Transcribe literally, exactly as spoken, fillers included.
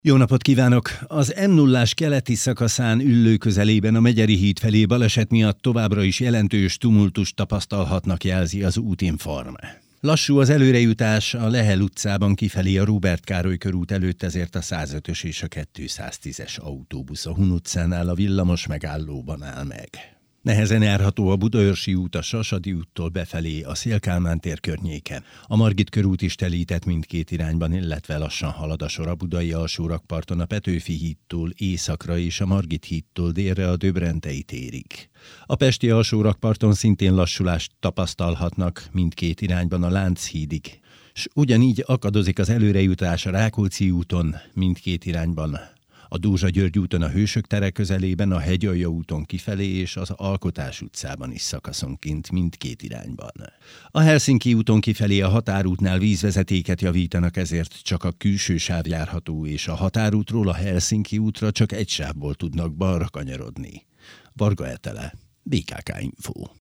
Jó napot kívánok! Az M nullás keleti szakaszán Üllő közelében a Megyeri híd felé baleset miatt továbbra is jelentős tumultust tapasztalhatnak, jelzi az Útinform. Lassú az előrejutás a Lehel utcában kifelé a Róbert Károly körút előtt, ezért a százötös és a kétszáztízes autóbusz a Hun utcánál a villamos megállóban áll meg. Nehezen járható a Budaörsi út a Sasadi úttól befelé a Széll-Kálmán tér környéken. A Margit körút is telített mindkét irányban, illetve lassan halad a sor a budai alsórakparton a Petőfi hídtól északra és a Margit hídtól délre a Döbrentei térig. A pesti alsórakparton szintén lassulást tapasztalhatnak mindkét irányban a Lánchídig, s ugyanígy akadozik az előrejutás a Rákóczi úton mindkét irányban. A Dózsa-György úton a Hősök tere közelében, a Hegyalja úton kifelé és az Alkotás utcában is szakaszonként mindkét irányban. A Helsinki úton kifelé a határútnál vízvezetéket javítanak, ezért csak a külső sáv járható, és a határútról a Helsinki útra csak egy sávból tudnak balra kanyarodni. Varga Etele, bé ká ká Info.